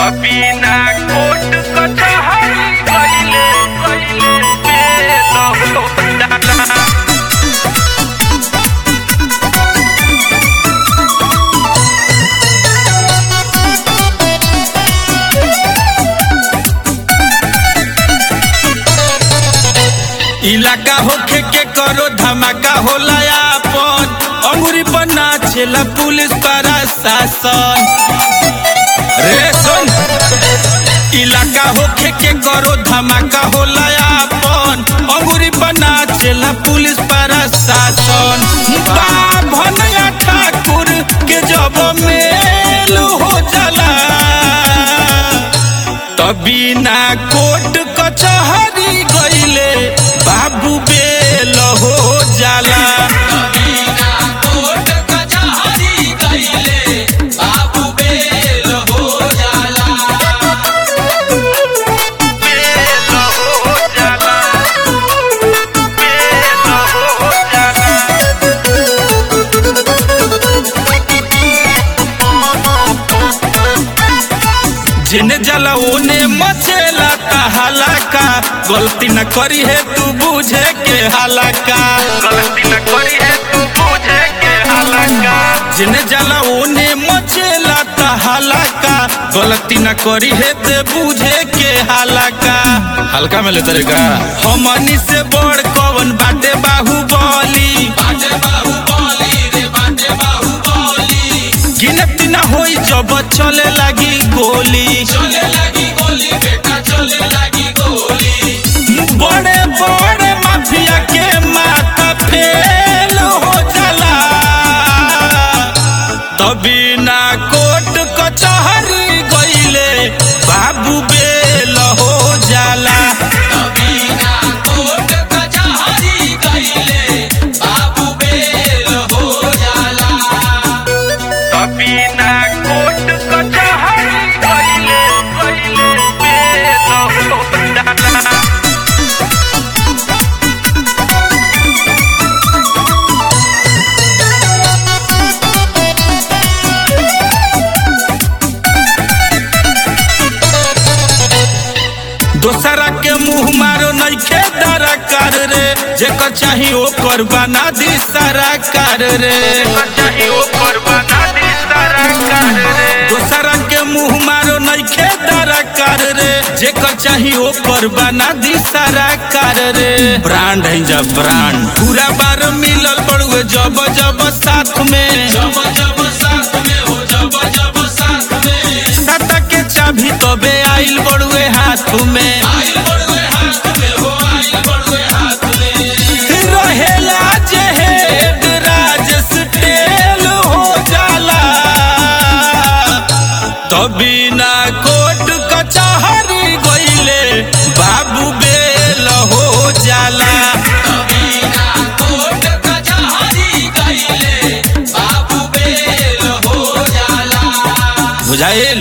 बिना कोट कचहरी कइले बेल हो जाला। इलाका होखे के करो धमाका होला आपन अंगुरी पर नाचेला पुलिस प्रशासन। रे सुन, इलाका होखे के करो धमाका होला आपन अंगुरी पर नाचेला पुलिस प्रशासन। भनया ठाकुर के जब मेल हो जाला तभी ना कोट कचहरी गइले बाबू बेल हो जाला। जिने जला ओने मचेला हलाका, गलती न करी है तू बुझे के हलाका। गलती न करी है तू बुझे के हलाका। जिने जला ओने मचेला हलाका, गलती न करी है ते बुझे के हलाका। हल्का में ले तरीका हमनी से बड़ कवन बाटे बाहुबली। गिनती न होई जब चले लगी गोली। बेटा चले लगी गोली। बड़े बड़े माफिया के माथा फेल हो जाला तभी ना कोट कचहरी गइले बाबू बेल हो जाला। बिना कोट कचहरी कइले बेल हो जाला। दोसरा के मुंह मारो नइखे दरकार रे, जेकर चाही ओकर बना दी सरकार रे। चाही ओकर बना दी सरकार रे। दोसरा के मुंह मारो नइखे दरकार रे, जेकर चाही ओकर बना दी सरकार रे। ब्रांड है जब ब्रांड पूरा बार मिलल बड़ुए जब जब साथ में। सत्ता के चाबी तबे आइल बड़ुए हाथ में। रहेला जे हेड राजेश टेल हो जाला तभी ना कोट कचहरी गइले बाबू बेल हो जाला। बुझाए।